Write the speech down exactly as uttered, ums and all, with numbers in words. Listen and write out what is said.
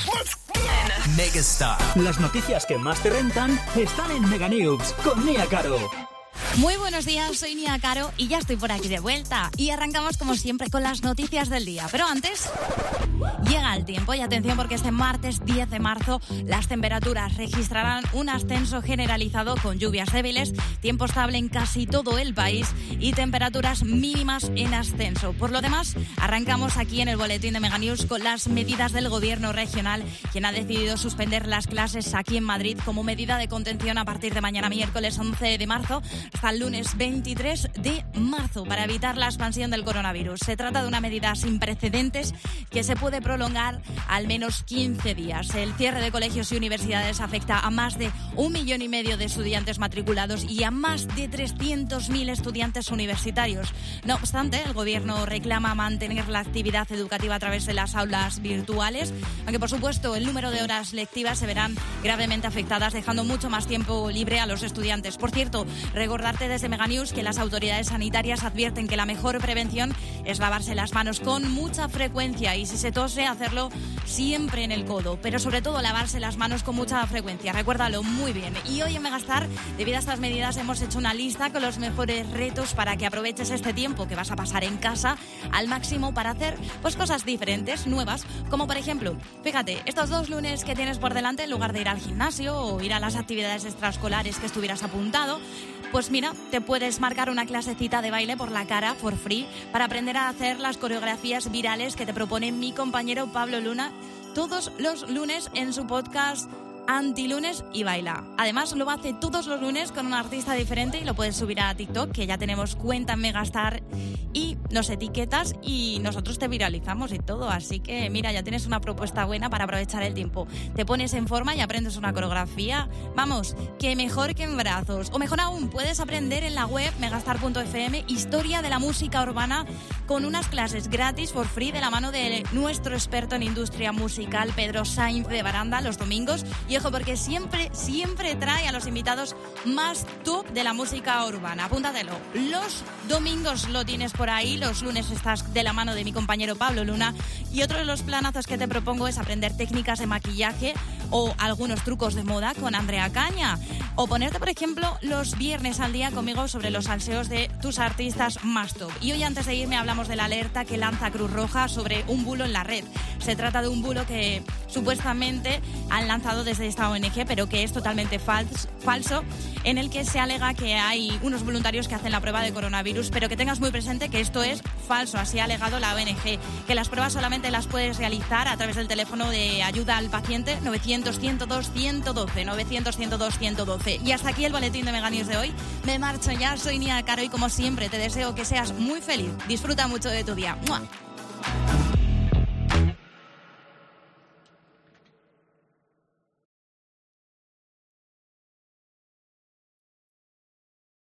Megastar. Las noticias que más te rentan están en Mega News con Nia Caro. Muy buenos días, soy Nia Caro y ya estoy por aquí de vuelta. Y arrancamos como siempre con las noticias del día. Pero antes, llega el tiempo y atención porque este martes diez de marzo las temperaturas registrarán un ascenso generalizado con lluvias débiles, tiempo estable en casi todo el país y temperaturas mínimas en ascenso. Por lo demás, arrancamos aquí en el boletín de Mega News con las medidas del gobierno regional, quien ha decidido suspender las clases aquí en Madrid como medida de contención a partir de mañana miércoles once de marzo hasta el lunes veintitrés de marzo para evitar la expansión del coronavirus. Se trata de una medida sin precedentes que se puede prolongar al menos quince días. El cierre de colegios y universidades afecta a más de un millón y medio de estudiantes matriculados y a más de trescientos mil estudiantes universitarios. No obstante, el gobierno reclama mantener la actividad educativa a través de las aulas virtuales, aunque por supuesto el número de horas lectivas se verán gravemente afectadas, dejando mucho más tiempo libre a los estudiantes. Por cierto, recordarte desde Mega News que las autoridades sanitarias advierten que la mejor prevención es lavarse las manos con mucha frecuencia y si se tose hacerlo siempre en el codo, pero sobre todo lavarse las manos con mucha frecuencia, recuérdalo muy bien. Y hoy en Megastar, debido a estas medidas, hemos hecho una lista con los mejores retos para que aproveches este tiempo que vas a pasar en casa al máximo para hacer pues cosas diferentes, nuevas, como por ejemplo, fíjate, estos dos lunes que tienes por delante, en lugar de ir al gimnasio o ir a las actividades extraescolares que estuvieras apuntado, pues mira, te puedes marcar una clasecita de baile por la cara, for free, para aprender a hacer las coreografías virales que te propone mi compañero Pablo Luna todos los lunes en su podcast Antilunes y Baila. Además, lo hace todos los lunes con un artista diferente y lo puedes subir a TikTok, que ya tenemos cuenta en Megastar y nos etiquetas y nosotros te viralizamos y todo. Así que, mira, ya tienes una propuesta buena para aprovechar el tiempo. Te pones en forma y aprendes una coreografía. Vamos, que mejor que en brazos. O mejor aún, puedes aprender en la web megastar punto efe eme historia de la música urbana con unas clases gratis for free de la mano de nuestro experto en industria musical, Pedro Sainz de Baranda, los domingos. Y ojo, porque siempre, siempre trae a los invitados más top de la música urbana. Apúntatelo. Los domingos lo tienes por ahí, los lunes estás de la mano de mi compañero Pablo Luna. Y otro de los planazos que te propongo es aprender técnicas de maquillaje o algunos trucos de moda con Andrea Caña. O ponerte, por ejemplo, los viernes al día conmigo sobre los salseos de tus artistas más top. Y hoy, antes de irme, hablamos de la alerta que lanza Cruz Roja sobre un bulo en la red. Se trata de un bulo que supuestamente han lanzado desde esta O N G, pero que es totalmente fals- falso, en el que se alega que hay unos voluntarios que hacen la prueba de coronavirus, pero que tengas muy presente que esto es falso. Así ha alegado la O N G, que las pruebas solamente las puedes realizar a través del teléfono de ayuda al paciente novecientos, ciento dos, ciento doce, novecientos, ciento dos, ciento doce. Y hasta aquí el boletín de Mega News de hoy. Me marcho ya, soy Nia Caro y como siempre te deseo que seas muy feliz. Disfruta mucho de tu día. ¡Mua!